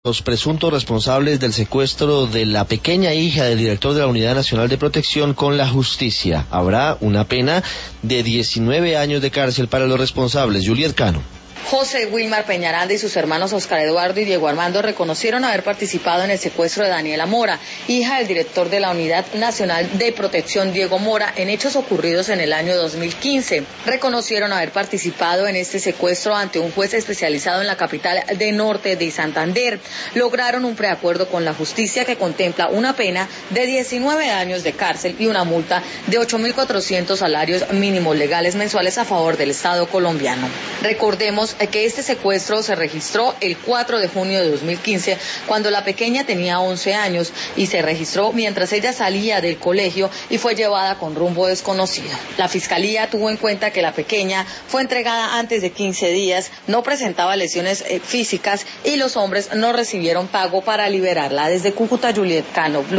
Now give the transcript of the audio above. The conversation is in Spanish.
Los presuntos responsables del secuestro de la pequeña hija del director de la Unidad Nacional de Protección con la justicia. Habrá una pena de 19 años de cárcel para los responsables. Juliet Cano. José Wilmar Peñaranda y sus hermanos Oscar Eduardo y Diego Armando reconocieron haber participado en el secuestro de Daniela Mora, hija del director de la Unidad Nacional de Protección Diego Mora, en hechos ocurridos en el año 2015. Reconocieron haber participado en este secuestro ante un juez especializado en la capital de Norte de Santander. Lograron un preacuerdo con la justicia que contempla una pena de 19 años de cárcel y una multa de 8.400 salarios mínimos legales mensuales a favor del Estado colombiano. Recordemos que este secuestro se registró el 4 de junio de 2015, cuando la pequeña tenía 11 años y se registró mientras ella salía del colegio y fue llevada con rumbo desconocido. La Fiscalía tuvo en cuenta que la pequeña fue entregada antes de 15 días, no presentaba lesiones físicas y los hombres no recibieron pago para liberarla. Desde Cúcuta, Juliet Cano.